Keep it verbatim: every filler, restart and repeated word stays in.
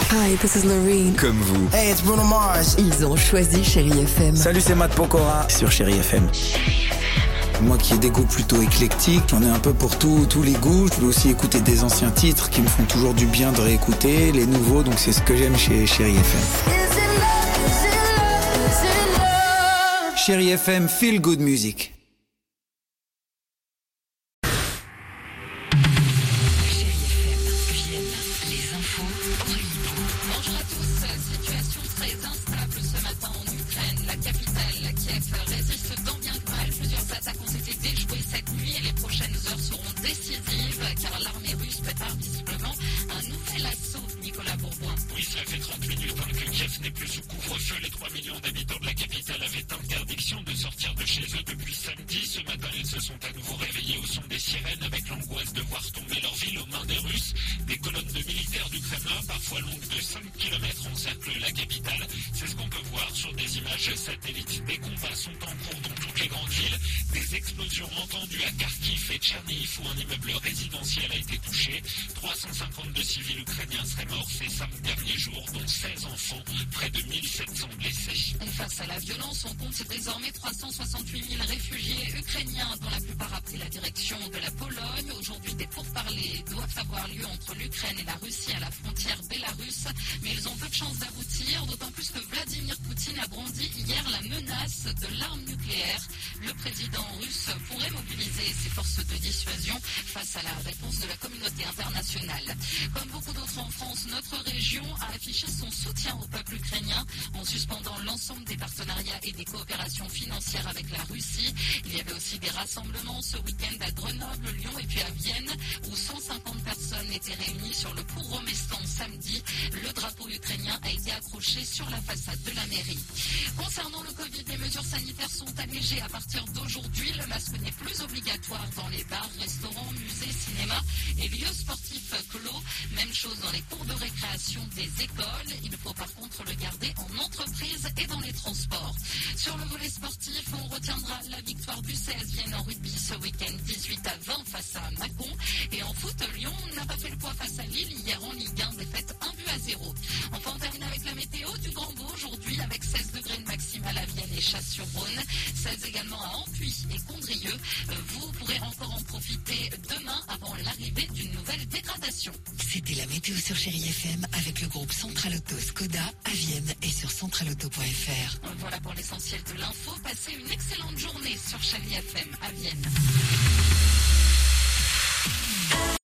Hi, this is Loreen. Comme vous. Hey, it's Bruno Mars. Ils ont choisi Chérie F M. Salut, c'est Matt Pokora sur Chérie F M. Moi qui ai des goûts plutôt éclectiques, j'en ai un peu pour tout, tous les goûts. Je veux aussi écouter des anciens titres qui me font toujours du bien de réécouter, les nouveaux, donc c'est ce que j'aime chez Chérie F M. Chérie F M, feel good music. Bonjour à tous. Situation très instable ce matin en Ukraine. La capitale, Kiev, résiste tant bien que mal. Plusieurs attaques ont été déjouées cette nuit et les prochaines heures seront décisives car l'armée russe prépare visiblement un nouvel assaut. Nicolas Bourboin. Oui, cela fait trente minutes hein, que Kiev n'est plus sous couvre-feu. Les trois millions d'habitants de la capitale avaient interdiction de sortir de chez eux depuis samedi. Ce matin, ils se sont à nouveau réveillés au son des sirènes avec l'angoisse de voir tomber leur ville aux mains des Russes. Des colonnes de militaires du Kremlin, parfois longues de cinq kilomètres, encerclent la capitale. C'est ce qu'on peut voir sur des images satellites. Des combats sont en cours dans toutes les grandes villes. Des explosions entendues à Kharkiv et Tchernihiv où un immeuble résidentiel a été touché. trois cent cinquante-deux civils ukrainiens seraient morts ces cinq derniers jours, dont seize enfants, près de mille sept cents blessés. Et face à la violence, on compte désormais trois cent soixante-huit mille réfugiés ukrainiens, dont la plupart a pris la direction de la Pologne. Aujourd'hui, des pourparlers doivent avoir lieu entre l'Ukraine et la Russie à la frontière bélarusse, mais ils ont peu de chances d'aboutir, d'autant plus que Vladimir Poutine a brandi hier la menace de l'arme nucléaire. Le président russe pourrait mobiliser ses forces de dissuasion face à la réponse de la communauté internationale. Comme beaucoup d'autres en France, notre région a affiché son soutien au peuple ukrainien en suspendant l'ensemble des partenariats et des coopérations financières avec la Russie. Il y avait aussi des rassemblements ce week-end à Grenoble, Lyon et puis à Vienne, où cent cinquante personnes étaient réunies sur le cours Romestan samedi. Le drapeau ukrainien a été accroché sur la façade de la mairie. Concernant le Covid, les mesures sanitaires sont allégées à partir d'aujourd'hui. Le masque n'est plus obligatoire dans les bars, restaurants, musées, cinémas et lieux sportifs clos. Même chose dans les cours de récréation des écoles. Il faut par contre le garder en entreprise et dans les transports. Sur le volet sportif, on retiendra la victoire du C S Vienne en rugby ce week-end dix-huit à vingt face à Mâcon. Et en foot, Lyon n'a pas fait le poids face à Lille hier en Ligue un, défaite un but à zéro. Enfin, on termine avec la météo du grand beau aujourd'hui avec seize degrés de maximale à Vienne et Chasse-sur-Rhône, seize également à Ampuis et Condrieu. Vous pourrez encore en profiter demain avant l'arrivée d'une nouvelle dégradation. C'était la météo sur Chérie F M avec le groupe Central Auto Skoda à Vienne et sur central auto point f r. Voilà pour l'essentiel de l'info. Passez une excellente journée sur Chérie F M à Vienne.